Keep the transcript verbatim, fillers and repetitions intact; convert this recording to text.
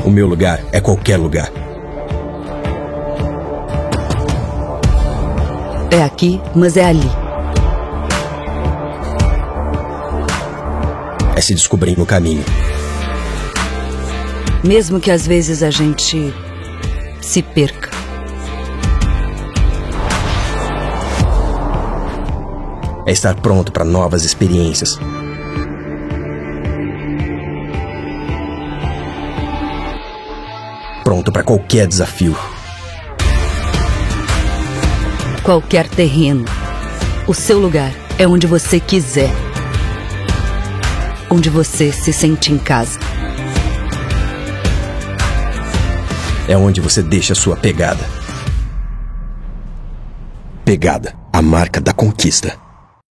O meu lugar é qualquer lugar. É aqui, mas é ali. É se descobrir no caminho. Mesmo que às vezes a gente se perca. É estar pronto para novas experiências. Pronto para qualquer desafio. Qualquer terreno. O seu lugar é onde você quiser. Onde você se sente em casa. É onde você deixa a sua pegada. Pegada, a marca da conquista.